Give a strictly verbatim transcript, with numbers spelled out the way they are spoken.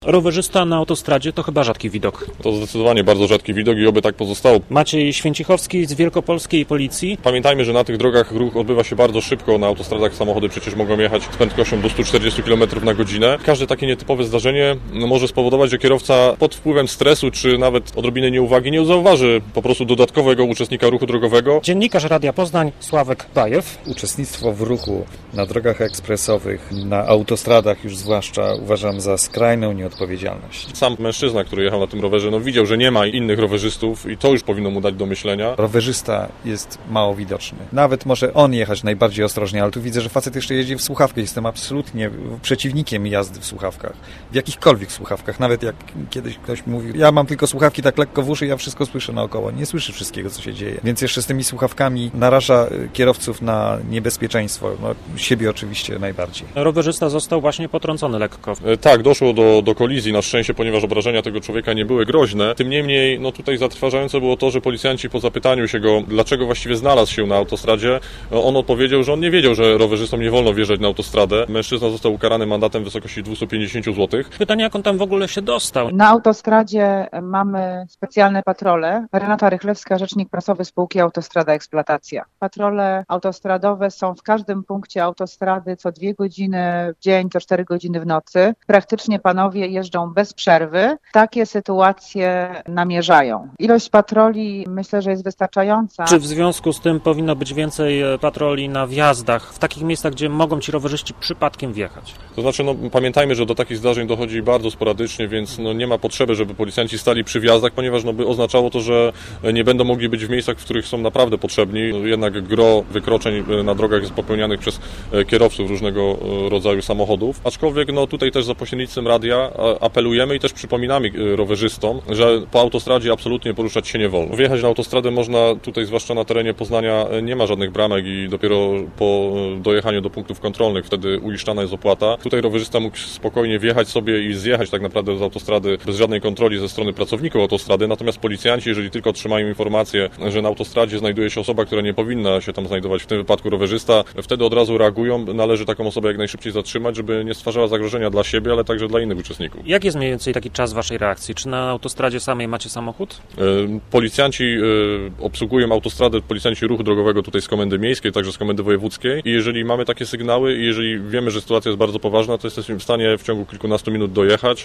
Rowerzysta na autostradzie to chyba rzadki widok. To zdecydowanie bardzo rzadki widok i oby tak pozostało. Maciej Święcichowski z Wielkopolskiej Policji. Pamiętajmy, że na tych drogach ruch odbywa się bardzo szybko. Na autostradach samochody przecież mogą jechać z prędkością do stu czterdziestu kilometrów na godzinę. Każde takie nietypowe zdarzenie może spowodować, że kierowca pod wpływem stresu czy nawet odrobiny nieuwagi nie zauważy po prostu dodatkowego uczestnika ruchu drogowego. Dziennikarz Radia Poznań Sławek Bajew. Uczestnictwo w ruchu na drogach ekspresowych, na autostradach już zwłaszcza uważam za skrajną nieodpowiedzialność. Odpowiedzialność. Sam mężczyzna, który jechał na tym rowerze, no widział, że nie ma innych rowerzystów i to już powinno mu dać do myślenia. Rowerzysta jest mało widoczny. Nawet może on jechać najbardziej ostrożnie, ale tu widzę, że facet jeszcze jeździ w słuchawkach. Jestem absolutnie przeciwnikiem jazdy w słuchawkach. W jakichkolwiek słuchawkach. Nawet jak kiedyś ktoś mówi, ja mam tylko słuchawki tak lekko w uszy, ja wszystko słyszę naokoło. Nie słyszy wszystkiego, co się dzieje. Więc jeszcze z tymi słuchawkami naraża kierowców na niebezpieczeństwo. No, siebie oczywiście najbardziej. Rowerzysta został właśnie potrącony lekko. E, tak, doszło do, do kolizji na szczęście, ponieważ obrażenia tego człowieka nie były groźne. Tym niemniej, no tutaj zatrważające było to, że policjanci po zapytaniu się go, dlaczego właściwie znalazł się na autostradzie, on odpowiedział, że on nie wiedział, że rowerzystom nie wolno wjeżdżać na autostradę. Mężczyzna został ukarany mandatem w wysokości dwieście pięćdziesiąt złotych. Pytanie, jak on tam w ogóle się dostał? Na autostradzie mamy specjalne patrole. Renata Rychlewska, rzecznik prasowy spółki Autostrada Eksploatacja. Patrole autostradowe są w każdym punkcie autostrady co dwie godziny w dzień, co cztery godziny w nocy. Praktycznie panowie jeżdżą bez przerwy. Takie sytuacje namierzają. Ilość patroli myślę, że jest wystarczająca. Czy w związku z tym powinno być więcej patroli na wjazdach, w takich miejscach, gdzie mogą ci rowerzyści przypadkiem wjechać? To znaczy, no pamiętajmy, że do takich zdarzeń dochodzi bardzo sporadycznie, więc no, nie ma potrzeby, żeby policjanci stali przy wjazdach, ponieważ no, by oznaczało to, że nie będą mogli być w miejscach, w których są naprawdę potrzebni. No, jednak gro wykroczeń na drogach jest popełnianych przez kierowców różnego rodzaju samochodów. Aczkolwiek no, tutaj też za pośrednictwem radia apelujemy i też przypominamy rowerzystom, że po autostradzie absolutnie poruszać się nie wolno. Wjechać na autostradę można tutaj, zwłaszcza na terenie Poznania, nie ma żadnych bramek i dopiero po dojechaniu do punktów kontrolnych wtedy uiszczana jest opłata. Tutaj rowerzysta mógł spokojnie wjechać sobie i zjechać tak naprawdę z autostrady bez żadnej kontroli ze strony pracowników autostrady, natomiast policjanci, jeżeli tylko otrzymają informację, że na autostradzie znajduje się osoba, która nie powinna się tam znajdować, w tym wypadku rowerzysta, wtedy od razu reagują. Należy taką osobę jak najszybciej zatrzymać, żeby nie stwarzała zagrożenia dla siebie, ale także dla innych uczestników. Jak jest mniej więcej taki czas waszej reakcji? Czy na autostradzie samej macie samochód? Policjanci obsługują autostradę, policjanci ruchu drogowego tutaj z Komendy Miejskiej, także z Komendy Wojewódzkiej i jeżeli mamy takie sygnały i jeżeli wiemy, że sytuacja jest bardzo poważna, to jesteśmy w stanie w ciągu kilkunastu minut dojechać